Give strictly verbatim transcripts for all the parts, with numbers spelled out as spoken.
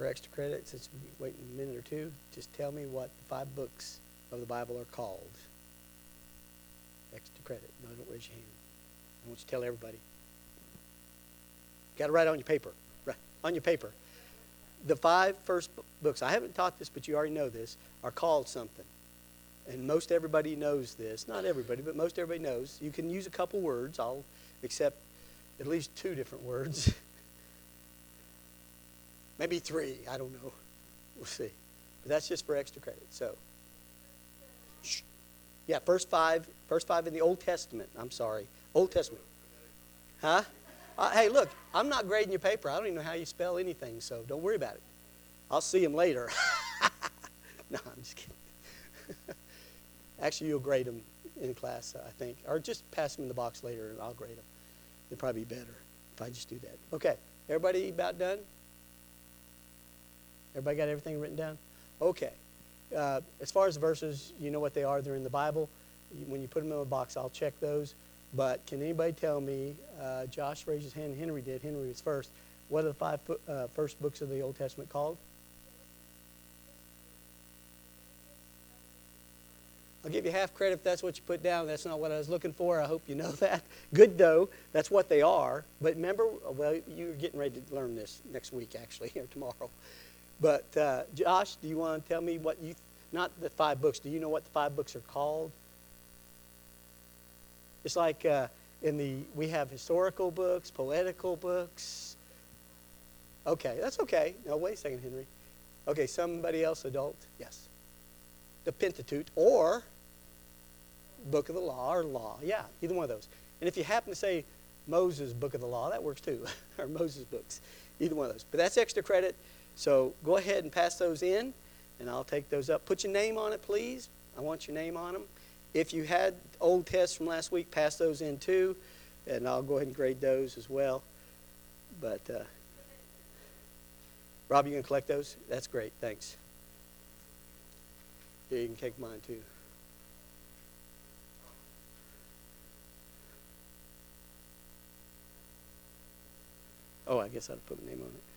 for extra credit, since we're waiting a minute or two, just tell me what the five books of the Bible are called. Extra credit. No, don't raise your hand. I want you to tell everybody. Got to write on your paper. Right, on your paper. The five first books, I haven't taught this, but you already know this, are called something. And most everybody knows this. Not everybody, but most everybody knows. You can use a couple words. I'll accept at least two different words. Maybe three. I don't know. We'll see. But that's just for extra credit. So, shh. Yeah, first five, first five in the Old Testament. I'm sorry. Old Testament. Huh? Uh, hey, look, I'm not grading your paper. I don't even know how you spell anything, so don't worry about it. I'll see them later. No, I'm just kidding. Actually, you'll grade them in class, I think. Or just pass them in the box later, and I'll grade them. It'd probably be better if I just do that. Okay, everybody about done? Everybody got everything written down? Okay. Uh, as far as the verses, you know what they are. They're in the Bible. When you put them in a box, I'll check those. But can anybody tell me, uh, Josh raised his hand, Henry did, Henry was first. What are the five uh, first books of the Old Testament called? I'll give you half credit if that's what you put down. That's not what I was looking for. I hope you know that. Good, though. That's what they are. But remember, well, you're getting ready to learn this next week, actually, or tomorrow. But, uh, Josh, do you want to tell me what you, not the five books, do you know what the five books are called? It's like uh, in the, we have historical books, poetical books. Okay, that's okay. No, wait a second, Henry. Okay, somebody else, adult? Yes. The Pentateuch, or Book of the Law, or Law. Yeah, either one of those. And if you happen to say Moses' Book of the Law, that works too, or Moses' books. Either one of those. But that's extra credit, so go ahead and pass those in, and I'll take those up. Put your name on it, please. I want your name on them. If you had old tests from last week, pass those in too, and I'll go ahead and grade those as well. But, uh, Rob, you going to collect those? That's great, thanks. Yeah, you can take mine too. Oh, I guess I'd put my name on it.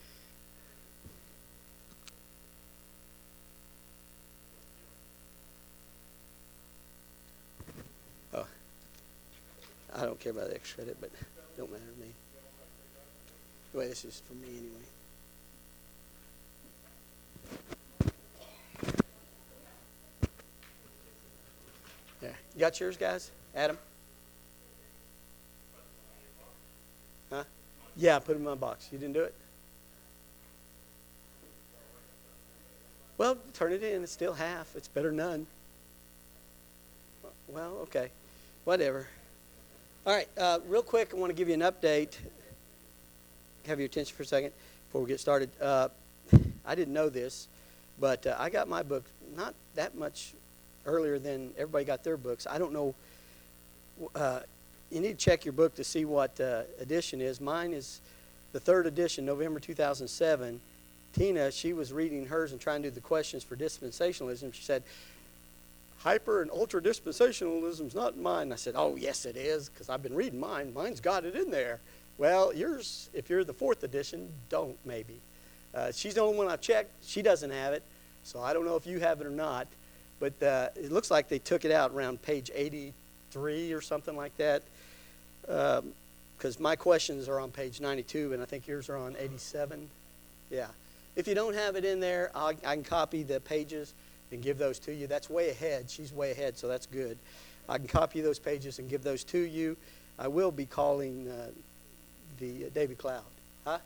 Oh, I don't care about the extra credit, but it don't matter to me. Anyway, this is for me anyway. Yeah, you got yours, guys? Adam? Huh? Yeah, put them in my box. You didn't do it? Well, turn it in. It's still half. It's better than none. Well, okay. Whatever. All right. Uh, real quick, I want to give you an update. Have your attention for a second before we get started. Uh, I didn't know this, but uh, I got my book not that much earlier than everybody got their books. I don't know. Uh, you need to check your book to see what uh, edition is. Mine is the third edition, November two thousand seven. Tina, she was reading hers and trying to do the questions for dispensationalism. She said, hyper and ultra dispensationalism is not mine. I said, oh, yes, it is, because I've been reading mine. Mine's got it in there. Well, yours, if you're the fourth edition, don't maybe. Uh, she's the only one I've checked. She doesn't have it, so I don't know if you have it or not. But uh, it looks like they took it out around page eighty-three or something like that, because um, my questions are on page ninety-two, and I think yours are on eighty-seven. Yeah. If you don't have it in there, I'll, I can copy the pages and give those to you. That's way ahead. She's way ahead, so that's good. I can copy those pages and give those to you. I will be calling uh, the uh, David Cloud. Huh?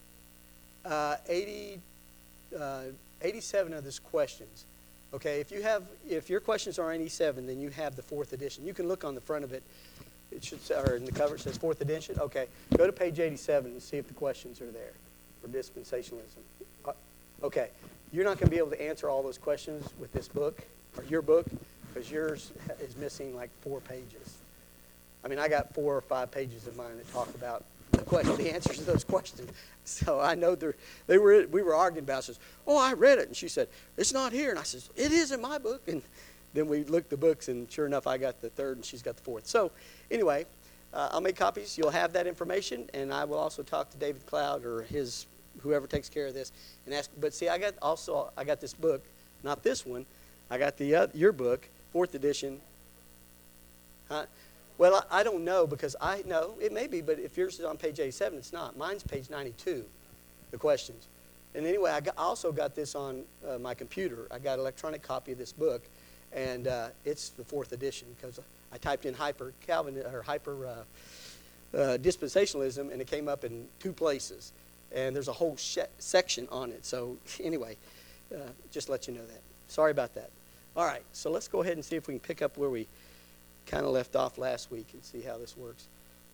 Uh, eighty, uh, eighty-seven of those questions. Okay, if you have, if your questions are eighty-seven, then you have the fourth edition. You can look on the front of it. It should, or in the cover it says fourth edition. Okay, go to page eighty-seven and see if the questions are there for dispensationalism. Uh, okay, you're not going to be able to answer all those questions with this book or your book because yours is missing like four pages. I mean, I got four or five pages of mine that talk about the question, the answers to those questions. So I know they're, they were, we were arguing about it. Says, oh, I read it. And she said, it's not here. And I says, it is in my book. And then we looked the books, and sure enough, I got the third, and she's got the fourth. So anyway, uh, I'll make copies. You'll have that information, and I will also talk to David Cloud or his whoever takes care of this and ask. But see, I got also I got this book, not this one. I got the uh, your book, fourth edition. Huh? Well, I, I don't know because I know it may be, but if yours is on page eighty-seven, it's not. Mine's page ninety-two. The questions. And anyway, I, got, I also got this on uh, my computer. I got an electronic copy of this book, and uh, it's the fourth edition because I typed in hyper Calvin or hyper uh, uh, dispensationalism, and it came up in two places. And there's a whole sh- section on it. So anyway, uh, just let you know that. Sorry about that. All right, so let's go ahead and see if we can pick up where we kind of left off last week and see how this works.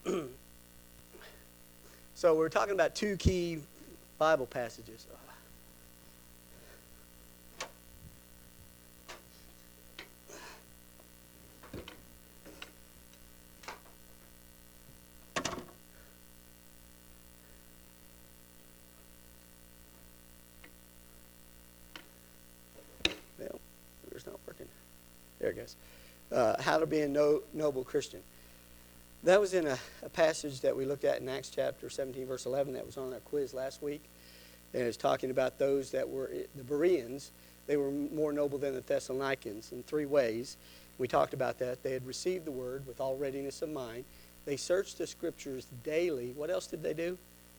So we're talking about two key Bible passages. Well, it's not working. There it goes. Uh, how to be a no, noble Christian. That was in a, a passage that we looked at in Acts chapter seventeen, verse eleven. That was on our quiz last week. And it's talking about those that were the Bereans. They were more noble than the Thessalonians in three ways. We talked about that. They had received the word with all readiness of mind. They searched the scriptures daily. What else did they do?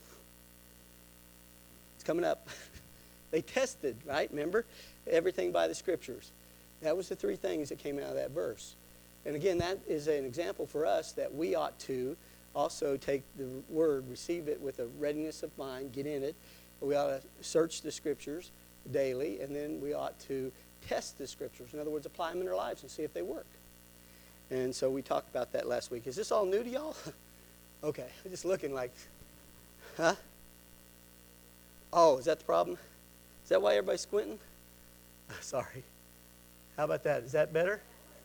It's coming up. They tested, right? Remember? Everything by the scriptures. That was the three things that came out of that verse. And again, that is an example for us that we ought to also take the word, receive it with a readiness of mind, get in it. We ought to search the scriptures daily, and then we ought to test the scriptures. In other words, apply them in our lives and see if they work. And so we talked about that last week. Is this all new to y'all? Okay, I'm just looking like, huh? Oh, is that the problem? Is that why everybody's squinting? Sorry. How about that? Is that better?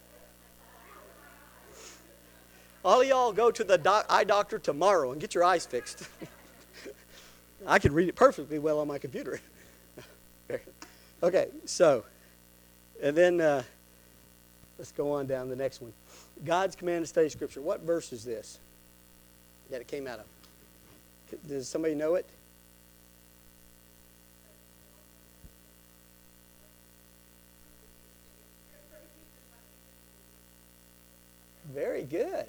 All of y'all go to the doc- eye doctor tomorrow and get your eyes fixed. I can read it perfectly well on my computer. Okay, so, and then uh, let's go on down to the next one. God's command to study Scripture. What verse is this that it came out of? Does somebody know it? Very good.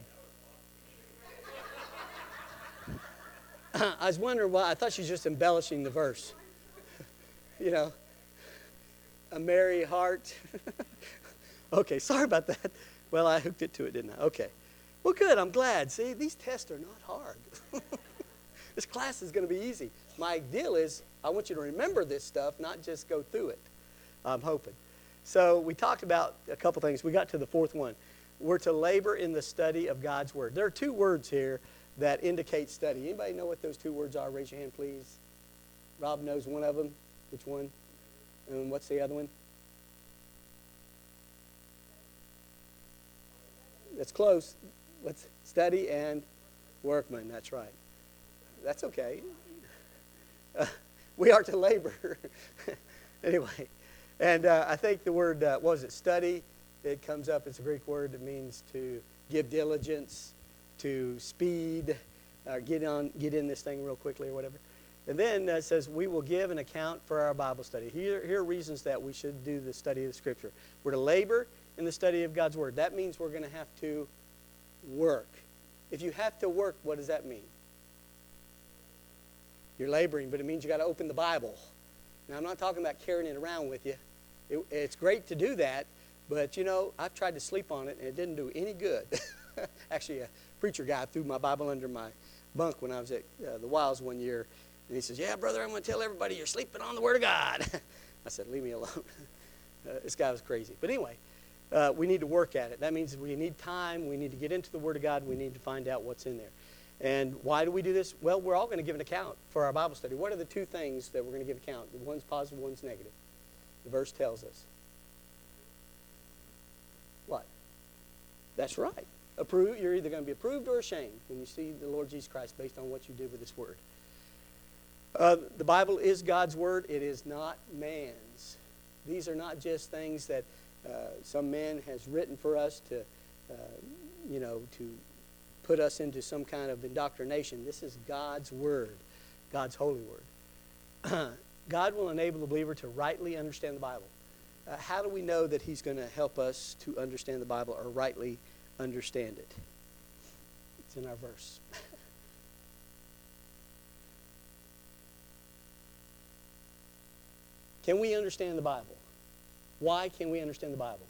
I was wondering why. I thought she was just embellishing the verse. You know, a merry heart. Okay, sorry about that. Well, I hooked it to it, didn't I? Okay. Well, good. I'm glad. See, these tests are not hard. This class is going to be easy. My deal is I want you to remember this stuff, not just go through it. I'm hoping. So we talked about a couple things. We got to the fourth one. We're to labor in the study of God's Word. There are two words here that indicate study. Anybody know what those two words are? Raise your hand, please. Rob knows one of them. Which one? And what's the other one? That's close. What's study and workman? That's right. That's okay. Uh, we are to labor. Anyway, and uh, I think the word, uh, what was it, study? It comes up, it's a Greek word that means to give diligence, to speed, uh, get on, get in this thing real quickly or whatever. And then uh, it says, we will give an account for our Bible study. Here, here are reasons that we should do the study of the Scripture. We're to labor in the study of God's Word. That means we're going to have to work. If you have to work, what does that mean? You're laboring, but it means you got to open the Bible. Now, I'm not talking about carrying it around with you. It, it's great to do that, but, you know, I've tried to sleep on it, and it didn't do any good. Actually, a preacher guy threw my Bible under my bunk when I was at uh, the Wilds one year, and he says, yeah, brother, I'm going to tell everybody you're sleeping on the Word of God. I said, leave me alone. uh, this guy was crazy. But anyway, uh, we need to work at it. That means we need time. We need to get into the Word of God. We need to find out what's in there. And why do we do this? Well, we're all going to give an account for our Bible study. What are the two things that we're going to give account? One's positive, one's negative. The verse tells us. What? That's right. Approved, you're either going to be approved or ashamed when you see the Lord Jesus Christ based on what you did with this Word. Uh, the Bible is God's Word. It is not man's. These are not just things that uh, some man has written for us to, uh, you know, to put us into some kind of indoctrination. This is God's Word, God's holy Word. God will enable the believer to rightly understand the Bible. Uh, how do we know that he's going to help us to understand the Bible or rightly understand it? It's in our verse. Can we understand the Bible? Why can we understand the Bible?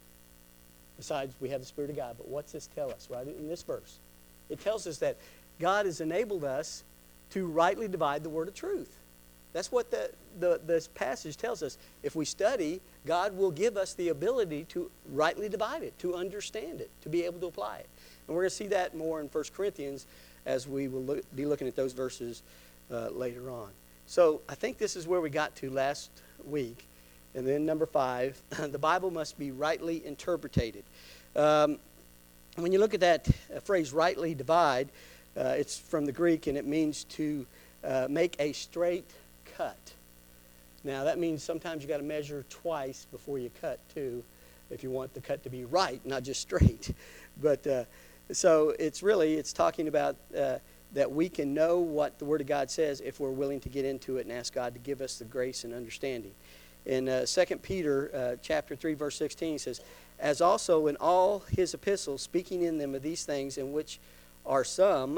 Besides, we have the Spirit of God. But what's this tell us, right, in this verse? It tells us that God has enabled us to rightly divide the word of truth. That's what the, the, this passage tells us. If we study, God will give us the ability to rightly divide it, to understand it, to be able to apply it. And we're going to see that more in First Corinthians as we will look, be looking at those verses uh, later on. So I think this is where we got to last week. And then number five, the Bible must be rightly interpreted. Um, when you look at that uh, phrase, rightly divide, uh, it's from the Greek, and it means to uh, make a straight cut. Now, that means sometimes you got to measure twice before you cut, too, if you want the cut to be right, not just straight. But uh, so it's really, it's talking about uh, that we can know what the Word of God says if we're willing to get into it and ask God to give us the grace and understanding. In uh, Second Peter uh, chapter three, verse sixteen, he says, as also in all his epistles, speaking in them of these things, in which are some, uh,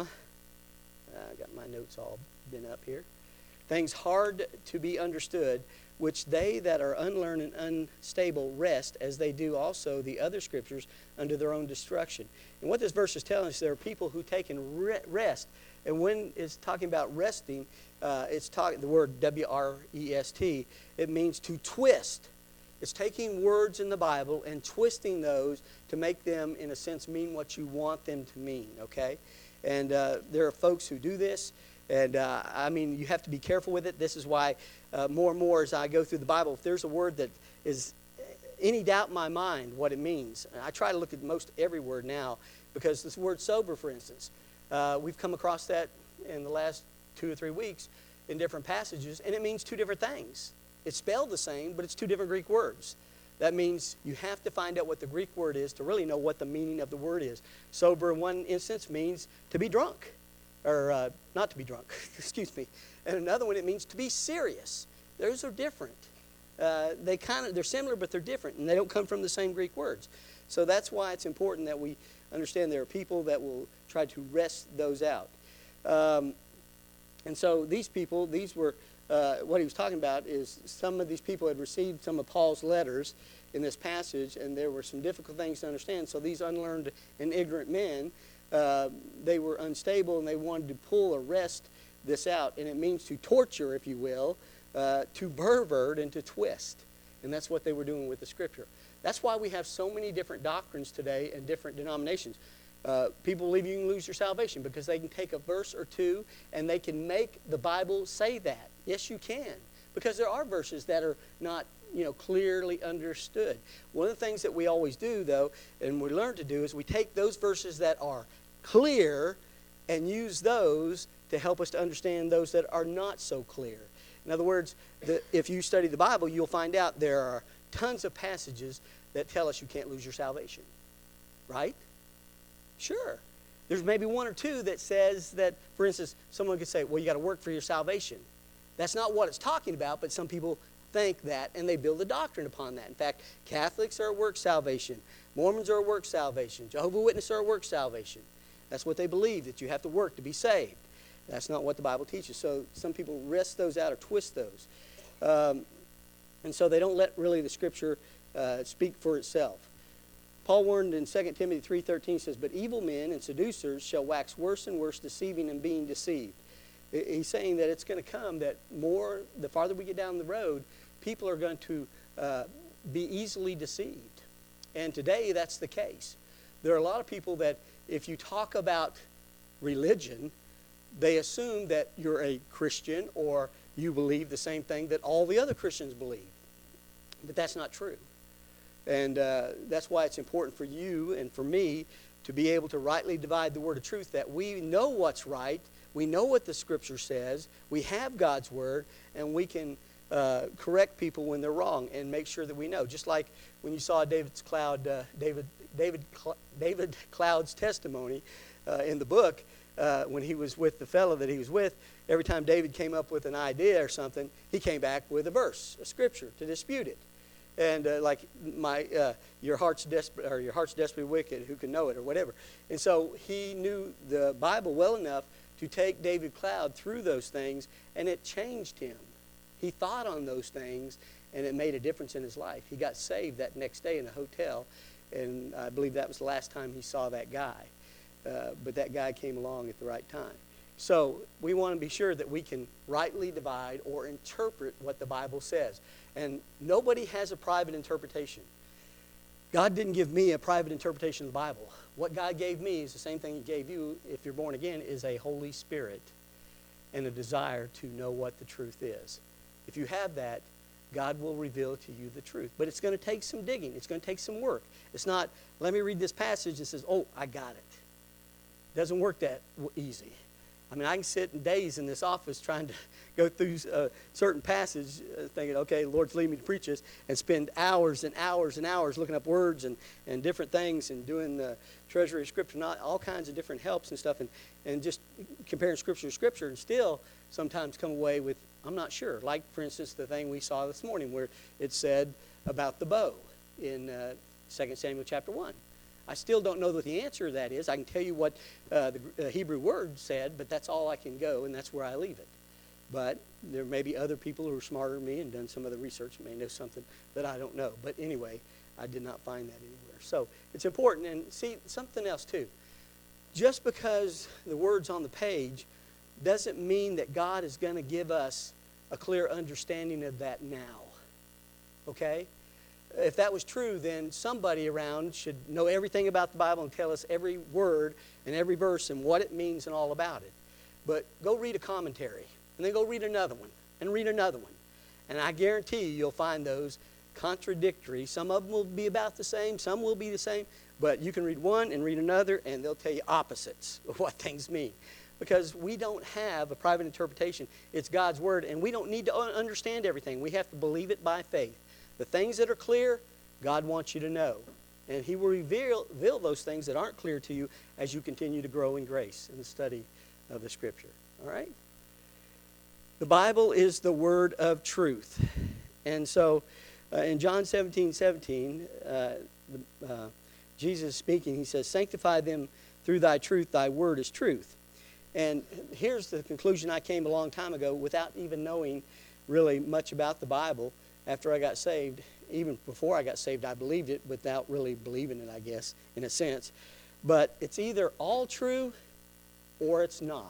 I got my notes all been up here, things hard to be understood, which they that are unlearned and unstable rest, as they do also the other scriptures, unto their own destruction. And what this verse is telling us, there are people who take and rest. And when it's talking about resting, uh, it's talking the word W R E S T. It means to twist. It's taking words in the Bible and twisting those to make them, in a sense, mean what you want them to mean, okay? And uh, there are folks who do this. And, uh, I mean, you have to be careful with it. This is why uh, more and more as I go through the Bible, if there's a word that is any doubt in my mind what it means, I try to look at most every word now, because this word sober, for instance, uh, we've come across that in the last two or three weeks in different passages, and it means two different things. It's spelled the same, but it's two different Greek words. That means you have to find out what the Greek word is to really know what the meaning of the word is. Sober, in one instance, means to be drunk. Or uh, not to be drunk, excuse me. And another one, it means to be serious. Those are different. Uh, they kind of, they're similar, but they're different, and they don't come from the same Greek words. So that's why it's important that we understand there are people that will try to wrest those out. Um, and so these people, these were, uh, what he was talking about is some of these people had received some of Paul's letters in this passage, and there were some difficult things to understand. So these unlearned and ignorant men, Uh, they were unstable, and they wanted to pull or wrest this out. And it means to torture, if you will, uh, to pervert and to twist. And that's what they were doing with the Scripture. That's why we have so many different doctrines today and different denominations. Uh, people believe you can lose your salvation because they can take a verse or two and they can make the Bible say that. Yes, you can. Because there are verses that are not, you know, clearly understood. One of the things that we always do, though, and we learn to do, is we take those verses that are clear and use those to help us to understand those that are not so clear. In other words, the, if you study the Bible, you'll find out there are tons of passages that tell us you can't lose your salvation. Right? Sure. There's maybe one or two that says that, for instance, someone could say, well, you got to work for your salvation. That's not what it's talking about, but some people think that, and they build a doctrine upon that. In fact, Catholics are a work salvation. Mormons are a work salvation. Jehovah's Witnesses are a work salvation. That's what they believe, that you have to work to be saved. That's not what the Bible teaches. So some people wrest those out or twist those. Um, and so they don't let really the Scripture uh, speak for itself. Paul warned in Second Timothy three thirteen, says, but evil men and seducers shall wax worse and worse, deceiving and being deceived. He's saying that it's going to come that more, the farther we get down the road, people are going to uh, be easily deceived. And today that's the case. There are a lot of people that if you talk about religion, they assume that you're a Christian or you believe the same thing that all the other Christians believe. But that's not true. And uh, that's why it's important for you and for me to be able to rightly divide the word of truth, that we know what's right, we know what the Scripture says, we have God's Word, and we can uh, correct people when they're wrong and make sure that we know. Just like when you saw David's Cloud, uh, David, David, David Cloud's testimony uh, in the book, uh, when he was with the fellow that he was with, every time David came up with an idea or something, he came back with a verse, a scripture to dispute it. And uh, like my, uh, your heart's desperate, or your heart's desperately wicked, who can know it, or whatever. And so he knew the Bible well enough to take David Cloud through those things, and it changed him. He thought on those things, and it made a difference in his life. He got saved that next day in a hotel, and I believe that was the last time he saw that guy. Uh, but that guy came along at the right time. So we want to be sure that we can rightly divide or interpret what the Bible says. And nobody has a private interpretation. God didn't give me a private interpretation of the Bible. What God gave me is the same thing he gave you, if you're born again, is a Holy Spirit and a desire to know what the truth is. If you have that, God will reveal to you the truth. But it's going to take some digging. It's going to take some work. It's not, let me read this passage and says, oh, I got it. It doesn't work that easy. I mean, I can sit in days in this office trying to go through a certain passage, uh, thinking, okay, the Lord's leading me to preach this, and spend hours and hours and hours looking up words and, and different things and doing the treasury of Scripture, not all kinds of different helps and stuff, and, and just comparing Scripture to Scripture, and still sometimes come away with, I'm not sure. Like, for instance, the thing we saw this morning where it said about the bow in uh, Second Samuel chapter one. I still don't know what the answer to that is. I can tell you what uh, the uh, Hebrew word said, but that's all I can go, and that's where I leave it. But there may be other people who are smarter than me and done some other research and may know something that I don't know. But anyway, I did not find that anywhere. So it's important. And see, something else too. Just because the word's on the page doesn't mean that God is going to give us a clear understanding of that now. Okay? If that was true, then somebody around should know everything about the Bible and tell us every word and every verse and what it means and all about it. But go read a commentary, and then go read another one, and read another one. And I guarantee you, you'll find those contradictory. Some of them will be about the same, some will be the same, but you can read one and read another, and they'll tell you opposites of what things mean. Because we don't have a private interpretation. It's God's Word, and we don't need to understand everything. We have to believe it by faith. The things that are clear, God wants you to know. And He will reveal, reveal those things that aren't clear to you as you continue to grow in grace in the study of the Scripture. All right? The Bible is the Word of truth. And so uh, in John seventeen seventeen, uh, the, uh, Jesus speaking, He says, sanctify them through Thy truth. Thy Word is truth. And here's the conclusion I came a long time ago without even knowing really much about the Bible. After I got saved, even before I got saved, I believed it without really believing it, I guess, in a sense. But it's either all true or it's not.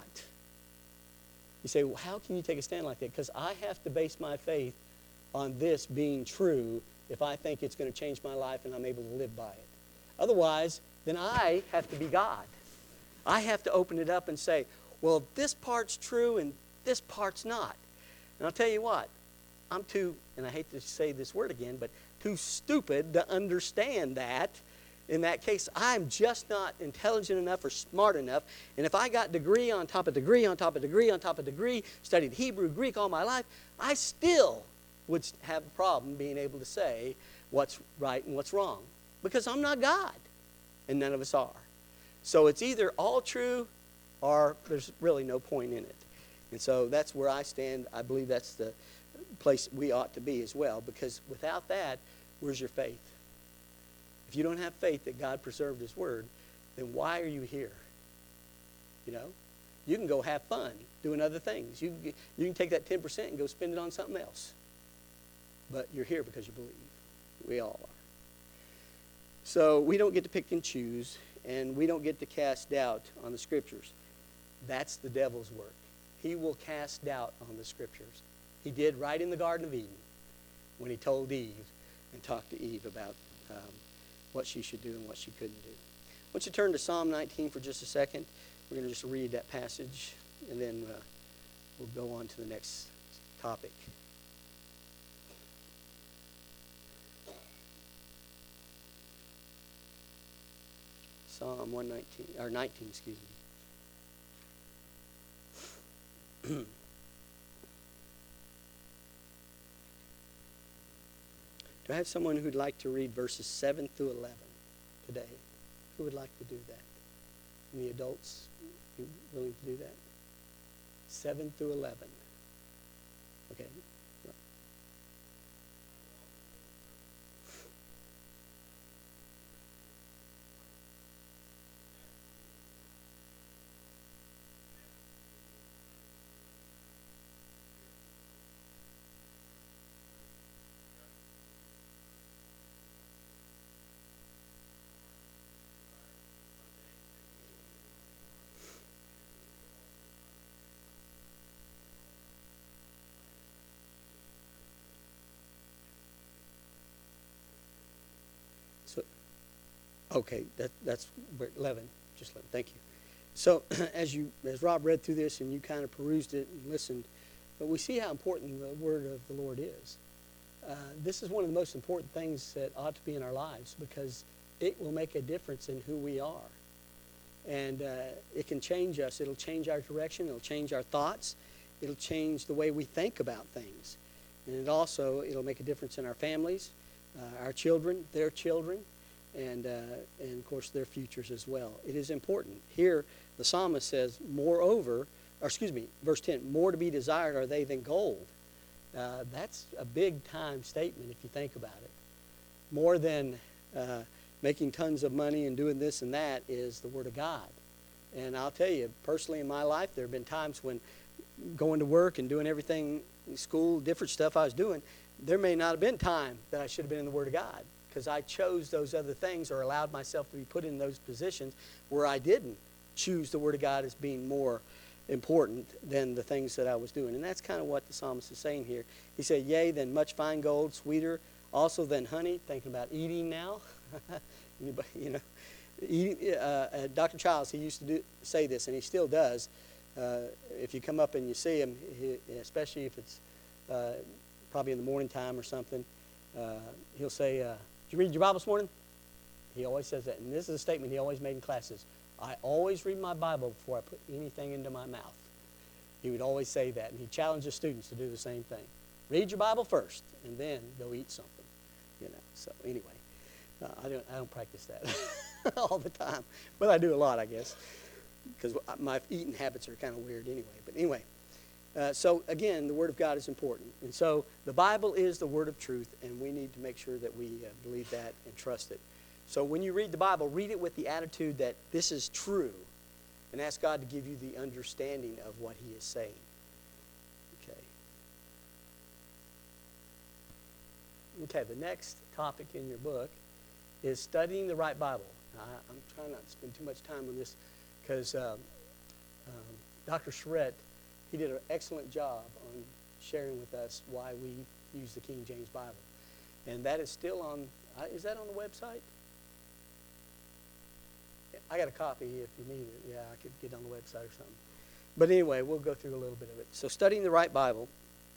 You say, well, how can you take a stand like that? Because I have to base my faith on this being true if I think it's going to change my life and I'm able to live by it. Otherwise, then I have to be God. I have to open it up and say, well, this part's true and this part's not. And I'll tell you what, I'm too, and I hate to say this word again, but too stupid to understand that. In that case, I'm just not intelligent enough or smart enough. And if I got degree on top of degree on top of degree on top of degree, studied Hebrew, Greek all my life, I still would have a problem being able to say what's right and what's wrong. Because I'm not God, and none of us are. So it's either all true or there's really no point in it. And so that's where I stand. I believe that's the place we ought to be as well, because without that, where's your faith? If you don't have faith that God preserved His Word, then why are you here? You know, you can go have fun doing other things. You, you can take that ten percent and go spend it on something else. But you're here because you believe. We all are. So we don't get to pick and choose, and we don't get to cast doubt on the Scriptures. That's the devil's work. He will cast doubt on the Scriptures. He did right in the Garden of Eden when he told Eve and talked to Eve about um, what she should do and what she couldn't do. I want you to turn to Psalm nineteen for just a second. We're going to just read that passage, and then uh, we'll go on to the next topic. Psalm one nineteen, or nineteen, excuse me. Do I have someone who'd like to read verses seven through eleven today? Who would like to do that? And the adults, you willing to do that? seven through eleven. Okay. So, okay, that, that's where- eleven, just eleven, thank you. So as you, as Rob read through this and you kind of perused it and listened, but we see how important the word of the Lord is. Uh, this is one of the most important things that ought to be in our lives because it will make a difference in who we are. And uh, it can change us. It'll change our direction. It'll change our thoughts. It'll change the way we think about things. And it also, it'll make a difference in our families, uh, our children, their children, and, uh, and of course their futures as well. It is important. Here, the psalmist says, moreover, or excuse me, verse ten, more to be desired are they than gold. Uh, that's a big time statement if you think about it. More than uh, making tons of money and doing this and that is the Word of God. And I'll tell you, personally in my life, there have been times when going to work and doing everything in school, different stuff I was doing, there may not have been time that I should have been in the Word of God because I chose those other things or allowed myself to be put in those positions where I didn't choose the Word of God as being more important than the things that I was doing. And that's kind of what the psalmist is saying here. He said, yea, than much fine gold, sweeter also than honey. Thinking about eating now. Anybody, you know, eating, uh, uh, Doctor Childs, he used to do, say this, and he still does. Uh, if you come up and you see him, he, especially if it's uh, probably in the morning time or something, uh, he'll say, uh, did you read your Bible this morning? He always says that. And this is a statement he always made in classes. I always read my Bible before I put anything into my mouth. He would always say that, and he challenged the students to do the same thing. Read your Bible first, and then go eat something. You know. So anyway, uh, I don't I don't practice that all the time, but I do a lot, I guess, because my eating habits are kind of weird anyway. But anyway, uh, so again, the Word of God is important, and so the Bible is the Word of truth, and we need to make sure that we uh, believe that and trust it. So when you read the Bible, read it with the attitude that this is true and ask God to give you the understanding of what He is saying. Okay. Okay, the next topic in your book is studying the right Bible. Now, I, I'm trying not to spend too much time on this because um, um, Doctor Charette, he did an excellent job on sharing with us why we use the King James Bible. And that is still on, uh, is that on the website? I got a copy if you need it. Yeah, I could get on the website or something. But anyway, we'll go through a little bit of it. So studying the right Bible.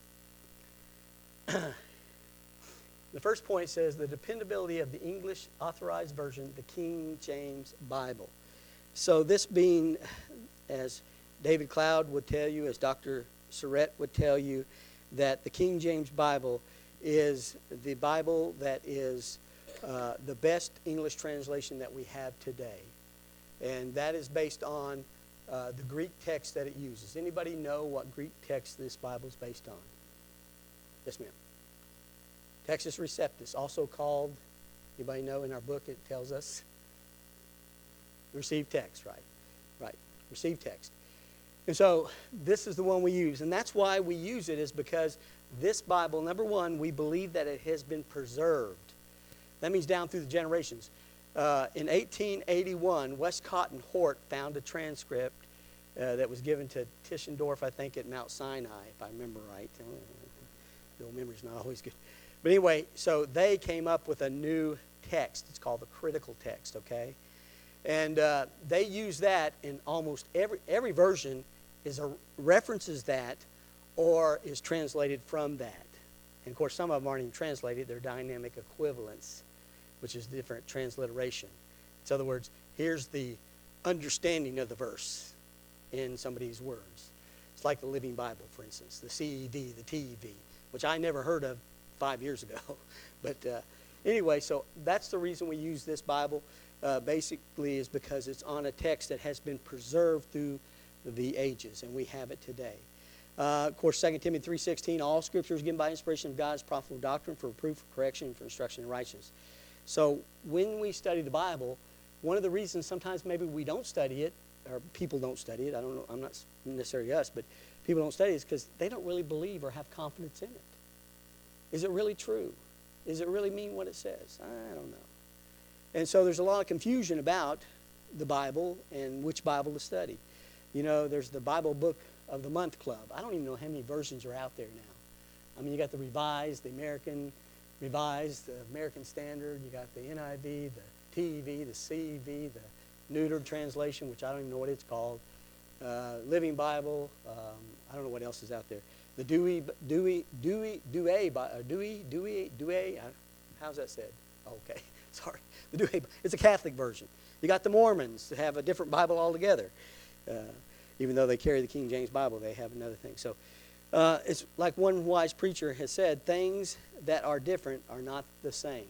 The first point says the dependability of the English authorized version, the King James Bible. So this being, as David Cloud would tell you, as Doctor Surratt would tell you, that the King James Bible is the Bible that is uh, the best English translation that we have today. And that is based on uh, the Greek text that it uses. Anybody know what Greek text this Bible is based on? Yes, ma'am. Textus Receptus, also called, anybody know in our book it tells us? Received text, right. Right, received text. And so this is the one we use. And that's why we use it is because this Bible, number one, we believe that it has been preserved. That means down through the generations. Uh, in eighteen eighty-one, Westcott and Hort found a transcript uh, that was given to Tischendorf, I think, at Mount Sinai, if I remember right. The old memory's not always good. But anyway, so they came up with a new text. It's called the critical text, okay? And uh, they use that in almost every every version is a, references that or is translated from that. And, of course, some of them aren't even translated. They're dynamic equivalents, which is different transliteration. In other words, here's the understanding of the verse in somebody's words. It's like the Living Bible, for instance, the C E V, the T E V, which I never heard of five years ago. But uh, anyway, so that's the reason we use this Bible. uh, basically is because it's on a text that has been preserved through the ages, and we have it today. Uh, of course, Second Timothy three sixteen, all Scripture is given by inspiration of God is profitable for doctrine, for reproof, for correction, and for instruction in righteousness. So when we study the Bible, one of the reasons sometimes maybe we don't study it, or people don't study it, I don't know, I'm not necessarily us, but people don't study it is because they don't really believe or have confidence in it. Is it really true? Does it really mean what it says? I don't know. And so there's a lot of confusion about the Bible and which Bible to study. You know, there's the Bible Book of the Month Club. I don't even know how many versions are out there now. I mean, you got the Revised, the American Revised, the American Standard. You got the N I V, the T E V, the C E V, the Neutered Translation, which I don't even know what it's called. Uh, Living Bible. Um, I don't know what else is out there. The Dewey, Dewey, Dewey, Dewey, Dewey, Dewey, Dewey. How's that said? Oh, okay, sorry. The Dewey. It's a Catholic version. You got the Mormons that have a different Bible altogether. Uh, even though they carry the King James Bible, they have another thing. So uh, it's like one wise preacher has said, things that are different are not the same.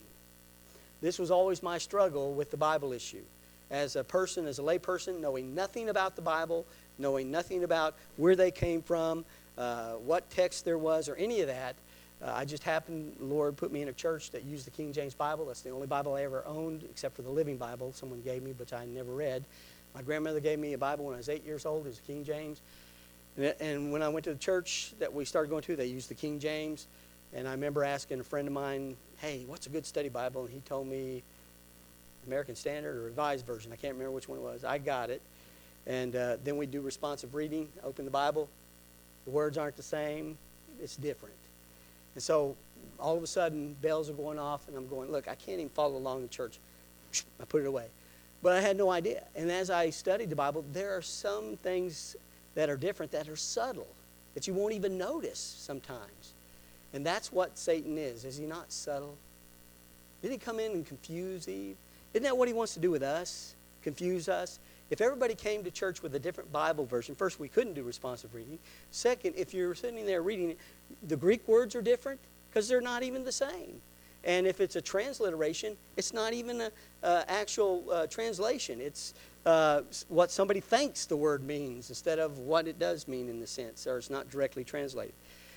This was always my struggle with the Bible issue. As a person, as a lay person, knowing nothing about the Bible, knowing nothing about where they came from, uh, what text there was, or any of that, uh, I just happened, the Lord put me in a church that used the King James Bible. That's the only Bible I ever owned, except for the Living Bible someone gave me, which I never read. My grandmother gave me a Bible when I was eight years old. It was the King James. And, and when I went to the church that we started going to, they used the King James. And I remember asking a friend of mine, hey, what's a good study Bible? And he told me American Standard or Revised Version. I can't remember which one it was. I got it. And uh, then we do responsive reading, open the Bible. The words aren't the same. It's different. And so all of a sudden, bells are going off, and I'm going, look, I can't even follow along in church. I put it away. But I had no idea. And as I studied the Bible, there are some things that are different that are subtle, that you won't even notice sometimes. And that's what Satan is. Is he not subtle? Did he come in and confuse Eve? Isn't that what he wants to do with us? Confuse us? If everybody came to church with a different Bible version, first, we couldn't do responsive reading. Second, if you're sitting there reading it, the Greek words are different because they're not even the same. And if it's a transliteration, it's not even an uh, actual uh, translation. It's uh, what somebody thinks the word means instead of what it does mean in the sense, or it's not directly translated.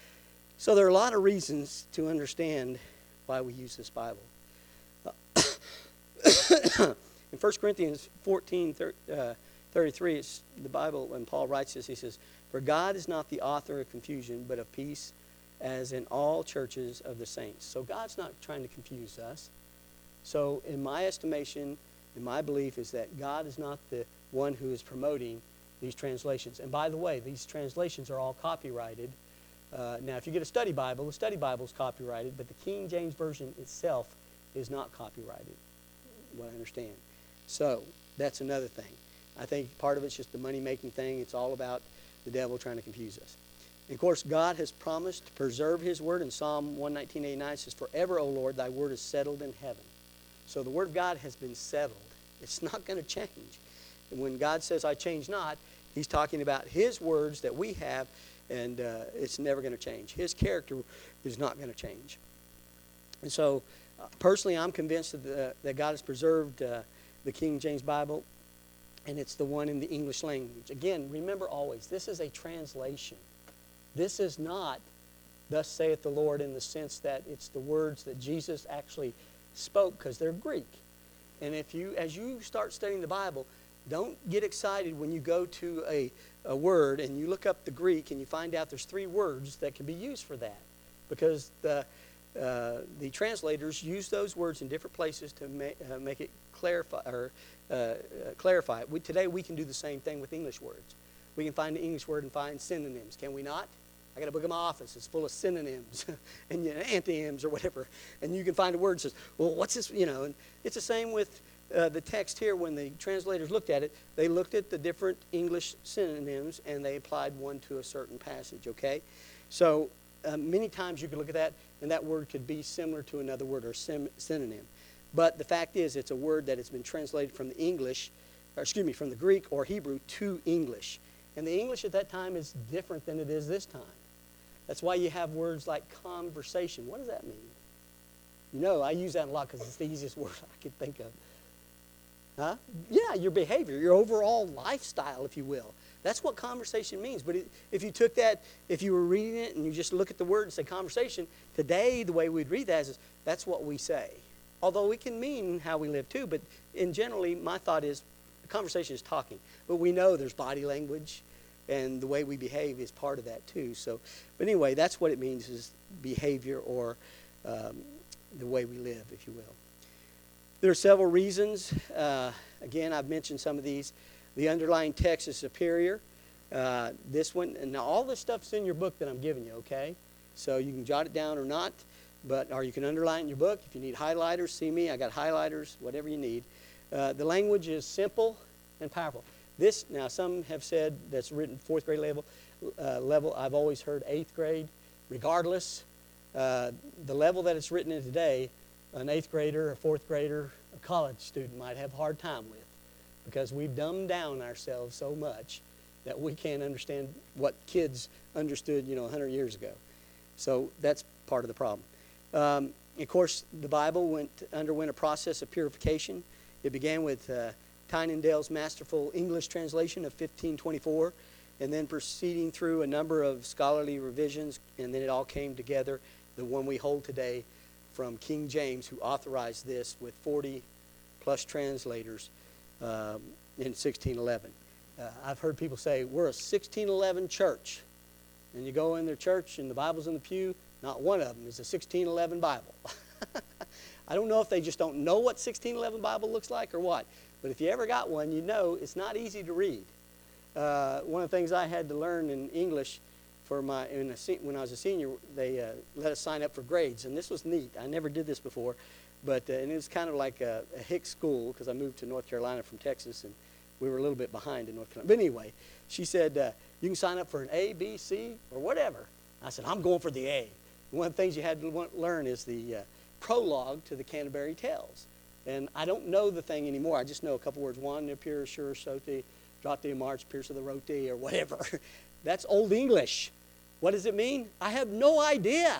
So there are a lot of reasons to understand why we use this Bible. In First Corinthians fourteen, thirty-three, it's the Bible, when Paul writes this, he says, "For God is not the author of confusion, but of peace, as in all churches of the saints." So God's not trying to confuse us. So in my estimation, in my belief, is that God is not the one who is promoting these translations. And by the way, these translations are all copyrighted. Uh, now, if you get a study Bible, the study Bible is copyrighted, but the King James Version itself is not copyrighted, what I understand. So that's another thing. I think part of it's just the money-making thing. It's all about the devil trying to confuse us. And of course, God has promised to preserve his word. In Psalm one nineteen, eighty-nine, it says, "Forever, O Lord, thy word is settled in heaven." So the word of God has been settled. It's not going to change. And when God says, "I change not," he's talking about his words that we have, and uh, it's never going to change. His character is not going to change. And so, uh, personally, I'm convinced that, the, that God has preserved uh, the King James Bible, and it's the one in the English language. Again, remember always, this is a translation. This is not, "Thus saith the Lord," in the sense that it's the words that Jesus actually spoke, because they're Greek. And if you, as you start studying the Bible, don't get excited when you go to a, a word and you look up the Greek and you find out there's three words that can be used for that. Because the, uh, the translators use those words in different places to ma uh, make it clarify, or uh, uh, clarify it. We, today we can do the same thing with English words. We can find the English word and find synonyms, can we not? I got a book in my office. It's full of synonyms and you know, antonyms or whatever. And you can find a word that says, well, what's this? You know, and it's the same with uh, the text here. When the translators looked at it, they looked at the different English synonyms and they applied one to a certain passage, okay? So uh, many times you can look at that and that word could be similar to another word or sim synonym. But the fact is, it's a word that has been translated from the English, or excuse me, from the Greek or Hebrew to English. And the English at that time is different than it is this time. That's why you have words like conversation. What does that mean? You know, I use that a lot because it's the easiest word I could think of. Huh? Yeah, your behavior, your overall lifestyle, if you will. That's what conversation means. But it, if you took that, if you were reading it and you just look at the word and say conversation, today the way we'd read that is that's what we say. Although it can mean how we live too, but in generally my thought is conversation is talking. But we know there's body language and the way we behave is part of that too. So, but anyway, that's what it means is behavior or um, the way we live, if you will. There are several reasons. Uh, again, I've mentioned some of these. The underlying text is superior. Uh, this one, and now all this stuff's in your book that I'm giving you, okay? So you can jot it down or not, but or you can underline it in your book. If you need highlighters, see me. I got highlighters, whatever you need. Uh, the language is simple and powerful. This, now some have said that's written fourth grade level. Uh, level. I've always heard eighth grade. Regardless, uh, the level that it's written in today, an eighth grader, a fourth grader, a college student might have a hard time with, because we've dumbed down ourselves so much that we can't understand what kids understood, you know, one hundred years ago. So that's part of the problem. Um, of course, the Bible went underwent a process of purification. It began with uh, Tyndale's masterful English translation of fifteen twenty-four, and then proceeding through a number of scholarly revisions, and then it all came together, the one we hold today from King James, who authorized this with forty plus translators um, in sixteen eleven. Uh, I've heard people say, we're a sixteen eleven church. And you go in their church and the Bible's in the pew, not one of them is a sixteen eleven Bible. I don't know if they just don't know what sixteen eleven Bible looks like or what, but if you ever got one, you know it's not easy to read. Uh, one of the things I had to learn in English for my in a, when I was a senior, they uh, let us sign up for grades, and this was neat. I never did this before, but uh, and it was kind of like a, a hick school because I moved to North Carolina from Texas, and we were a little bit behind in North Carolina. But anyway, she said, uh, you can sign up for an A, B, C, or whatever. I said, I'm going for the A. One of the things you had to learn is the uh, prologue to the Canterbury Tales. And I don't know the thing anymore. I just know a couple words. Juan de Pure, Sure, Soti, Drotte March, Pierce of the Roti, or whatever. That's Old English. What does it mean? I have no idea.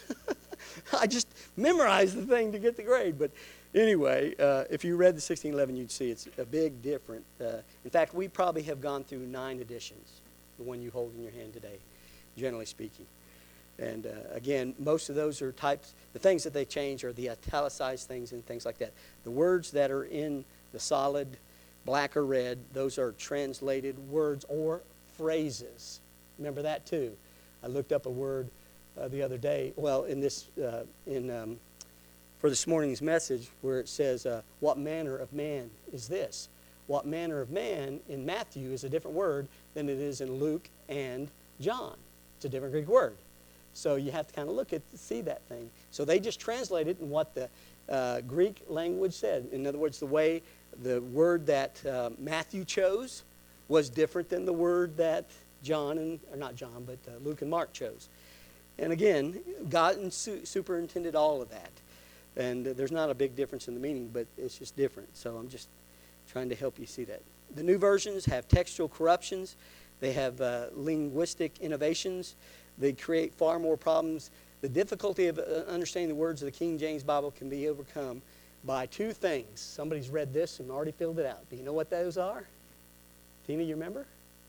I just memorized the thing to get the grade. But anyway, uh, if you read the sixteen eleven, you'd see it's a big different. Uh, in fact, we probably have gone through nine editions, the one you hold in your hand today, generally speaking. And uh, again, most of those are types, the things that they change are the italicized things and things like that. The words that are in the solid black or red, those are translated words or phrases. Remember that too. I looked up a word uh, the other day, well, in this, uh, in um, for this morning's message, where it says, uh, what manner of man is this? What manner of man in Matthew is a different word than it is in Luke and John. It's a different Greek word. So you have to kind of look at, see that thing. So they just translate it in what the uh, Greek language said. In other words, the way the word that uh, Matthew chose was different than the word that John, and or not John, but uh, Luke and Mark chose. And again, God su- superintended all of that. And uh, there's not a big difference in the meaning, but it's just different. So I'm just trying to help you see that. The new versions have textual corruptions. They have uh, linguistic innovations. They create far more problems. The difficulty of uh, understanding the words of the King James Bible can be overcome by two things. Somebody's read this and already filled it out. Do you know what those are? Tina, you remember?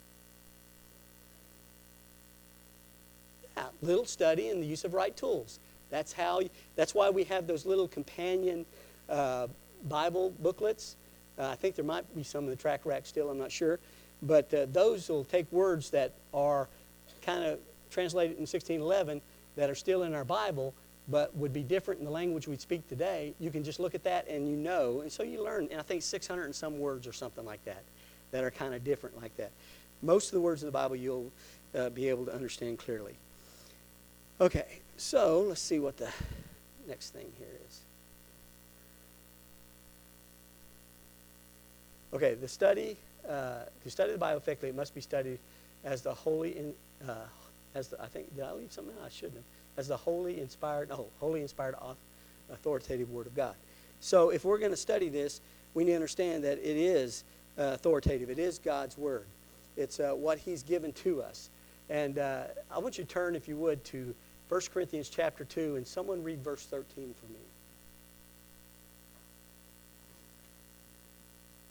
Yeah, little study and the use of right tools. That's how. That's why we have those little companion uh, Bible booklets. Uh, I think there might be some in the track rack still. I'm not sure, but uh, those will take words that are kind of translated in sixteen eleven that are still in our Bible, but would be different in the language we speak today. You can just look at that and you know, and so you learn. And I think six hundred and some words or something like that that are kind of different like that. Most of the words in the Bible you'll uh, be able to understand clearly. Okay, so let's see what the next thing here is. Okay, the study, uh, to study the Bible effectively, it must be studied as the holy, in, uh, as the, I think, did I leave something out? I shouldn't have. As the holy inspired, oh, holy inspired authoritative Word of God. So if we're going to study this, we need to understand that it is uh, authoritative. It is God's Word. It's uh, what He's given to us. And uh, I want you to turn, if you would, to First Corinthians chapter two, and someone read verse thirteen for me.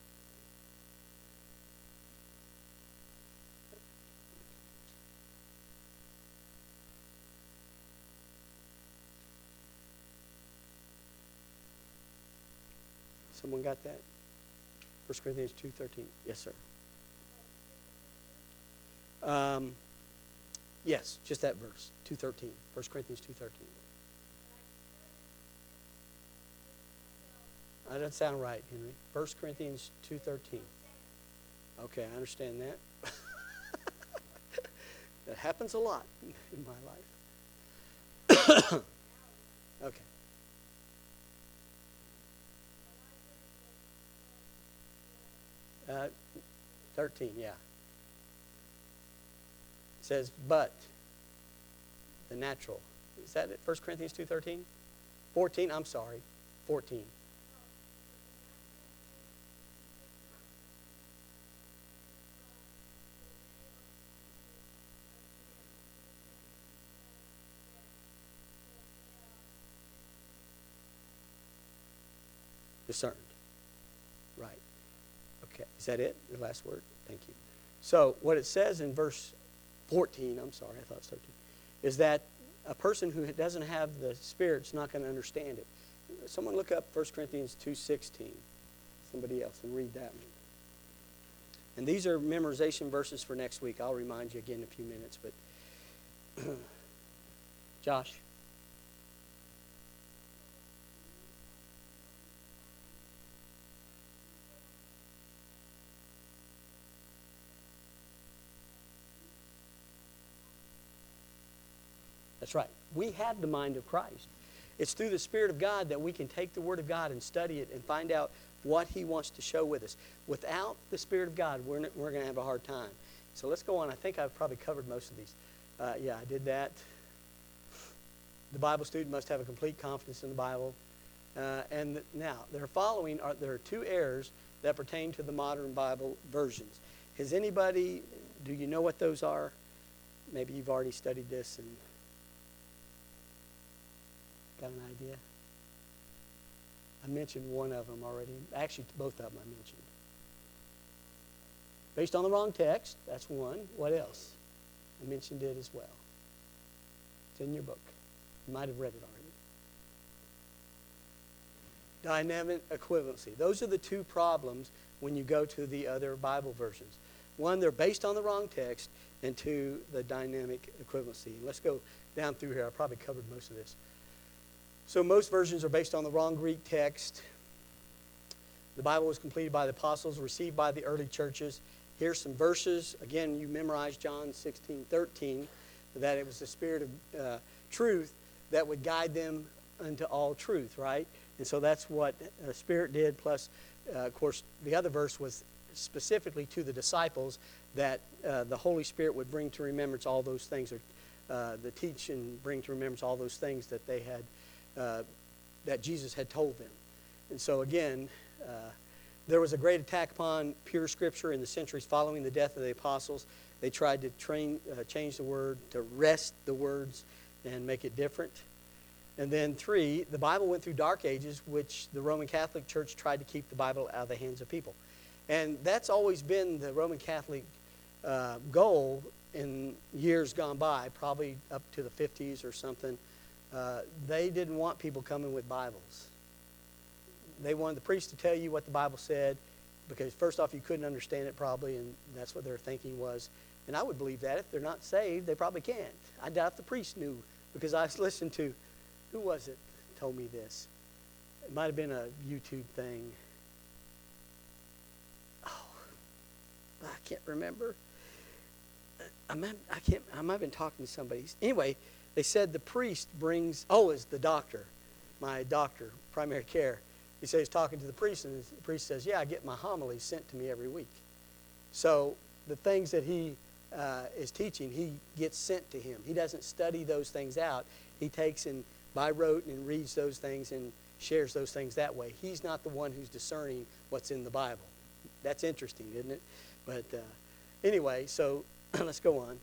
Someone got that? First Corinthians two thirteen. Yes, sir. Um, yes, just that verse, two thirteen. First Corinthians two thirteen. That doesn't sound right, Henry. First Corinthians two thirteen. Okay, I understand that. That happens a lot in my life. Okay. Uh, thirteen, yeah. It says, but the natural. Is that it? First Corinthians two thirteen? fourteen, I'm sorry. fourteen. Discerned. Right. Okay. Is that it? The last word? Thank you. So what it says in verse fourteen, I'm sorry, I thought it was thirteen, is that a person who doesn't have the Spirit's not going to understand it. Someone look up First Corinthians two sixteen. Somebody else, and read that one. And these are memorization verses for next week. I'll remind you again in a few minutes. But Josh. That's right. We have the mind of Christ. It's through the Spirit of God that we can take the Word of God and study it and find out what He wants to show with us. Without the Spirit of God, we're, we're going to have a hard time. So let's go on. I think I've probably covered most of these. Uh, yeah, I did that. The Bible student must have a complete confidence in the Bible. Uh, and th- now, they're following, are, there are two errors that pertain to the modern Bible versions. Has anybody, do you know what those are? Maybe you've already studied this and got an idea? I mentioned one of them already. Actually, both of them I mentioned. Based on the wrong text, that's one. What else? I mentioned it as well. It's in your book. You might have read it already. Dynamic equivalency. Those are the two problems when you go to the other Bible versions. One, they're based on the wrong text, and two, the dynamic equivalency. Let's go down through here. I probably covered most of this. So most versions are based on the wrong Greek text. The Bible was completed by the apostles, received by the early churches. Here's some verses. Again, you memorized John sixteen thirteen, that it was the Spirit of uh, truth that would guide them unto all truth, right? And so that's what the Spirit did. Plus, uh, of course, the other verse was specifically to the disciples that uh, the Holy Spirit would bring to remembrance all those things, or uh, the teach and bring to remembrance all those things that they had Uh, that Jesus had told them. And so again, uh, there was a great attack upon pure Scripture in the centuries following the death of the apostles. They tried to train, uh, change the word, to wrest the words and make it different. And then three, the Bible went through dark ages, which the Roman Catholic Church tried to keep the Bible out of the hands of people. And that's always been the Roman Catholic uh, goal in years gone by, probably up to the fifties or something. Uh, they didn't want people coming with Bibles. They wanted the priest to tell you what the Bible said, because first off, you couldn't understand it probably, and that's what their thinking was. And I would believe that. If they're not saved, they probably can't. I doubt the priest knew, because I listened to, who was it told me this? It might have been a YouTube thing. Oh, I can't remember. I might, I can't, I might have been talking to somebody. Anyway, they said the priest brings, oh, it's the doctor, my doctor, primary care. He says he's talking to the priest, and the priest says, yeah, I get my homilies sent to me every week. So the things that he uh, is teaching, he gets sent to him. He doesn't study those things out. He takes and by rote and reads those things and shares those things that way. He's not the one who's discerning what's in the Bible. That's interesting, isn't it? But uh, anyway, so let's go on.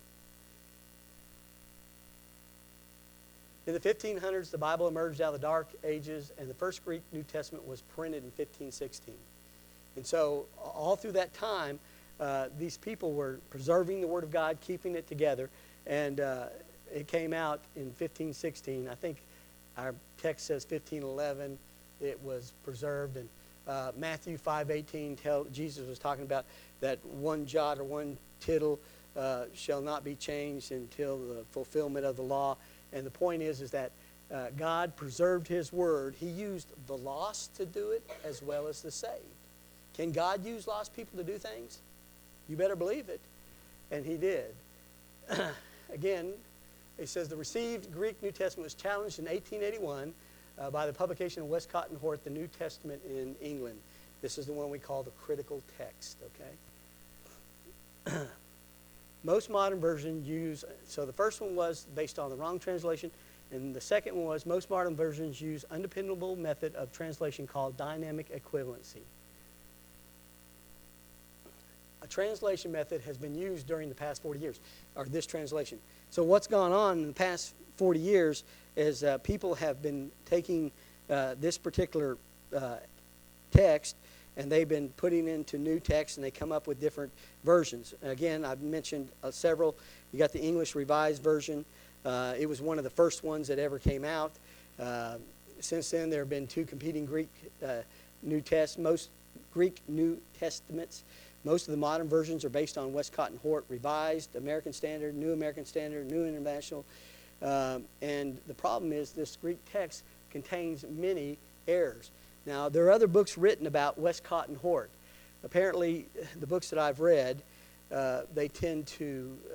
In the fifteen hundreds, the Bible emerged out of the Dark Ages, and the first Greek New Testament was printed in fifteen sixteen. And so all through that time, uh, these people were preserving the Word of God, keeping it together, and uh, it came out in fifteen sixteen. I think our text says fifteen eleven. It was preserved, and Uh, Matthew five eighteen, tell, Jesus was talking about that one jot or one tittle uh, shall not be changed until the fulfillment of the law. And the point is, is that uh, God preserved his word. He used the lost to do it as well as the saved. Can God use lost people to do things? You better believe it. And he did. Again, it says the received Greek New Testament was challenged in eighteen eighty-one uh, by the publication of Westcott and Hort, the New Testament in England. This is the one we call the critical text, okay? Most modern versions use, so the first one was based on the wrong translation, and the second one was most modern versions use undependable method of translation called dynamic equivalency. A translation method has been used during the past forty years, or this translation. So what's gone on in the past forty years is uh, people have been taking uh, this particular uh, text and they've been putting into new text, and they come up with different versions. Again, I've mentioned uh, several. You got the English Revised Version. Uh, it was one of the first ones that ever came out. Uh, since then, there have been two competing Greek uh, New Test, most Greek New Testaments. Most of the modern versions are based on Westcott and Hort Revised, American Standard, New American Standard, New International. Um, and the problem is this Greek text contains many errors. Now, there are other books written about Westcott and Hort. Apparently, the books that I've read, uh, they tend to uh,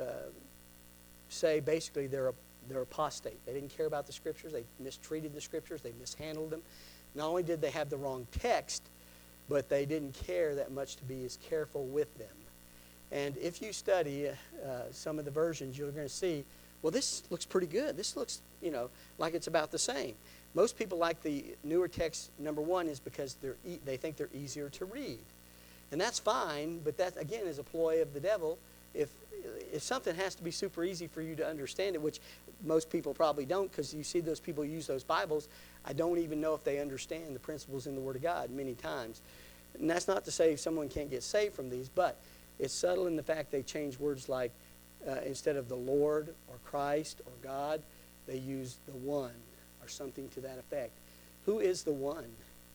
say basically they're, a, they're apostate. They didn't care about the Scriptures. They mistreated the Scriptures. They mishandled them. Not only did they have the wrong text, but they didn't care that much to be as careful with them. And if you study uh, some of the versions, you're going to see, well, this looks pretty good. This looks, you know, like it's about the same. Most people like the newer text, number one, is because they're e they think they're easier to read. And that's fine, but that, again, is a ploy of the devil. If, if something has to be super easy for you to understand it, which most people probably don't, because you see those people use those Bibles, I don't even know if they understand the principles in the Word of God many times. And that's not to say someone can't get saved from these, but it's subtle in the fact they change words like, uh, instead of the Lord or Christ or God, they use the one or something to that effect. Who is the one?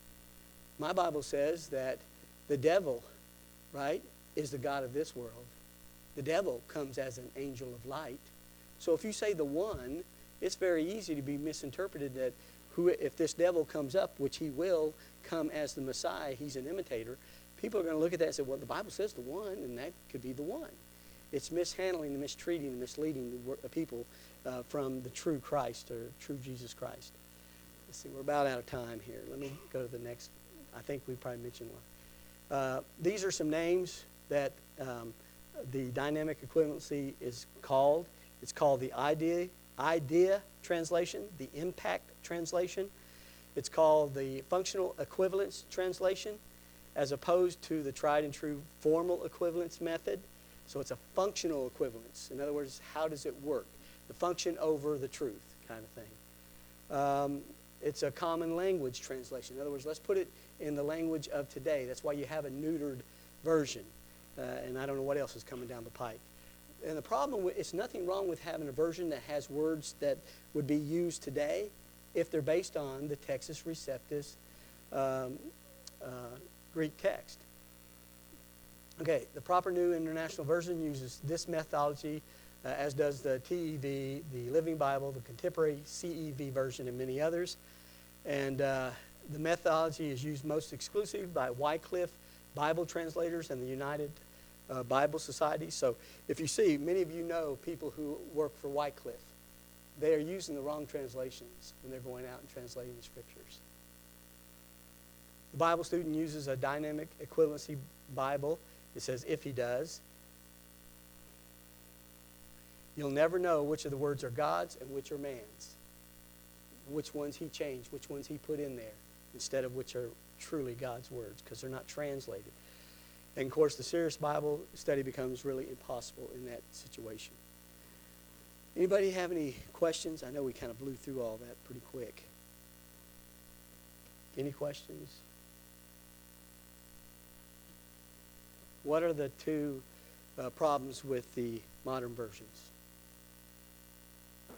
My Bible says that the devil, right, is the god of this world. The devil comes as an angel of light. So if you say the one, it's very easy to be misinterpreted that who, if this devil comes up, which he will come as the Messiah, he's an imitator, people are going to look at that and say, well, the Bible says the one, and that could be the one. It's mishandling, and mistreating, and misleading the people uh, from the true Christ or true Jesus Christ. Let's see, we're about out of time here. Let me go to the next. I think we probably mentioned one. Uh, these are some names that um, the dynamic equivalency is called. It's called the idea, idea translation, the impact translation. It's called the functional equivalence translation, as opposed to the tried and true formal equivalence method. So it's a functional equivalence. In other words, how does it work? The function over the truth kind of thing. Um, it's a common language translation. In other words, let's put it in the language of today. That's why you have a neutered version. Uh, and I don't know what else is coming down the pike. And the problem with, it's nothing wrong with having a version that has words that would be used today if they're based on the Textus Receptus um, uh, Greek text. Okay, the proper New International Version uses this methodology, uh, as does the T E V, the Living Bible, the Contemporary C E V version, and many others. And uh, the methodology is used most exclusively by Wycliffe Bible translators and the United uh, Bible Society. So if you see, many of you know people who work for Wycliffe. They are using the wrong translations when they're going out and translating the Scriptures. The Bible student uses a dynamic equivalency Bible. It says, if he does. You'll never know which of the words are God's and which are man's. Which ones he changed, which ones he put in there, instead of which are truly God's words, because they're not translated. And of course, the serious Bible study becomes really impossible in that situation. Anybody have any questions? I know we kind of blew through all that pretty quick. Any questions? What are the two uh, problems with the modern versions?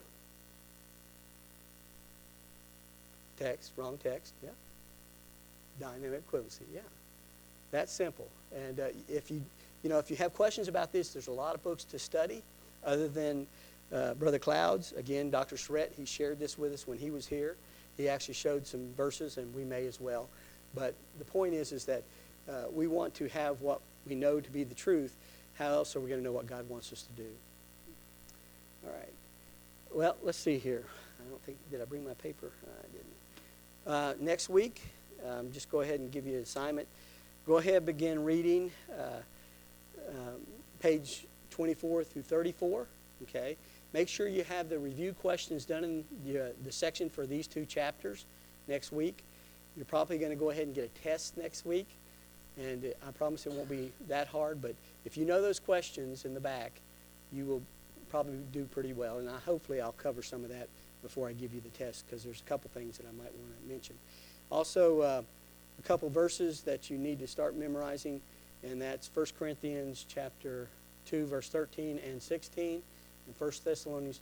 Text, wrong text, yeah. Dynamic equivalency, yeah. That's simple. And uh, if you, you know, if you have questions about this, there's a lot of books to study other than uh, Brother Clouds. Again, Doctor Surrett, he shared this with us when he was here. He actually showed some verses, and we may as well. But the point is, is that uh, we want to have what we know to be the truth. How else are we going to know what God wants us to do? All right. Well, let's see here. I don't think, did I bring my paper? I didn't. Uh, next week, um, just go ahead and give you an assignment. Go ahead and begin reading uh, um, page twenty-four through thirty-four, okay? Make sure you have the review questions done in the, uh, the section for these two chapters next week. You're probably going to go ahead and get a test next week, and I promise it won't be that hard, but if you know those questions in the back, you will probably do pretty well, and I, hopefully I'll cover some of that before I give you the test, because there's a couple things that I might want to mention. Also, uh, a couple verses that you need to start memorizing, and that's First Corinthians chapter two, verse thirteen and sixteen, and First Thessalonians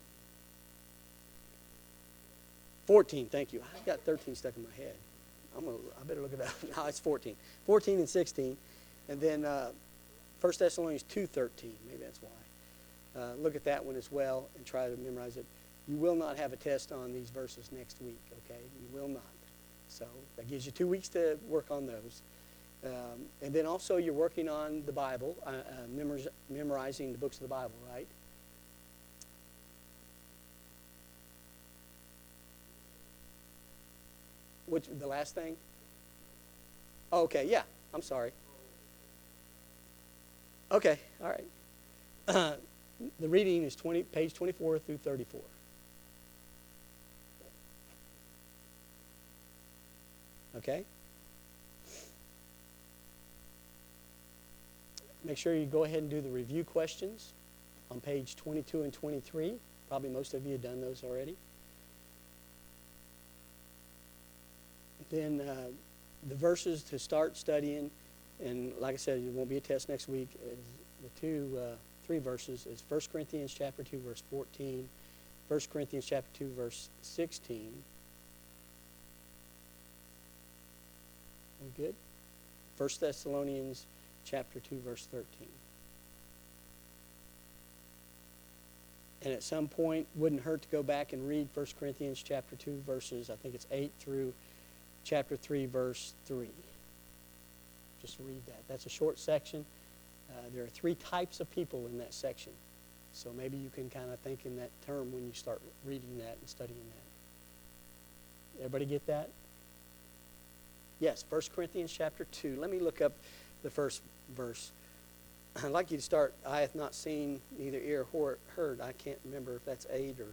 fourteen, thank you. I got thirteen stuck in my head. I'm gonna, I better look it up. No, it's fourteen. fourteen and sixteen, and then uh, First Thessalonians two thirteen, maybe that's why. Uh, look at that one as well and try to memorize it. You will not have a test on these verses next week, okay? You will not. So that gives you two weeks to work on those. Um, and then also you're working on the Bible, uh, uh, memoriz memorizing the books of the Bible, right? Which, the last thing? Oh, okay, yeah, I'm sorry. Okay, all right. Uh, the reading is twenty, page twenty-four through thirty-four. Okay? Make sure you go ahead and do the review questions on page twenty-two and twenty-three. Probably most of you have done those already. Then uh, the verses to start studying, and like I said, it won't be a test next week. The two, uh, three verses is First Corinthians chapter two, verse fourteen, First Corinthians chapter two, verse sixteen. We good? First Thessalonians chapter two, verse thirteen. And at some point, wouldn't hurt to go back and read First Corinthians chapter two, verses, I think it's eight through chapter three, verse three. Just read that. That's a short section. Uh, there are three types of people in that section. So maybe you can kind of think in that term when you start reading that and studying that. Everybody get that? Yes, First Corinthians chapter two. Let me look up the first verse. I'd like you to start, I have not seen, neither ear or heard. I can't remember if that's eight or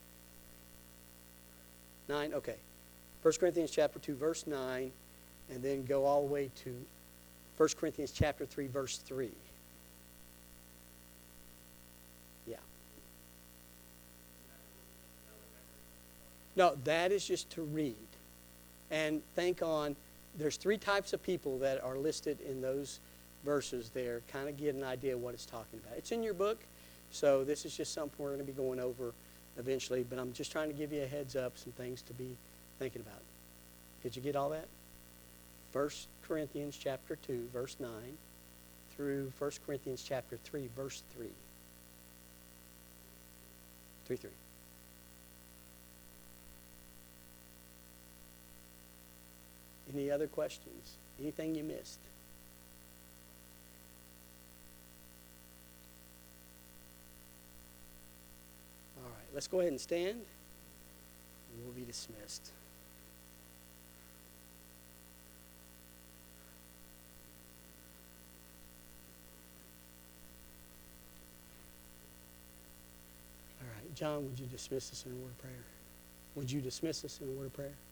nine. Okay. First Corinthians chapter two, verse nine, and then go all the way to First Corinthians chapter three, verse three. Yeah. No, that is just to read. And think on, there's three types of people that are listed in those verses there. Kind of get an idea of what it's talking about. It's in your book, so this is just something we're going to be going over eventually, but I'm just trying to give you a heads up, some things to be thinking about. Did you get all that? First Corinthians chapter two, verse nine, through First Corinthians chapter three, verse three. three, three. Any other questions? Anything you missed? All right, let's go ahead and stand, and we'll be dismissed. All right, John, would you dismiss us in a word of prayer? Would you dismiss us in a word of prayer?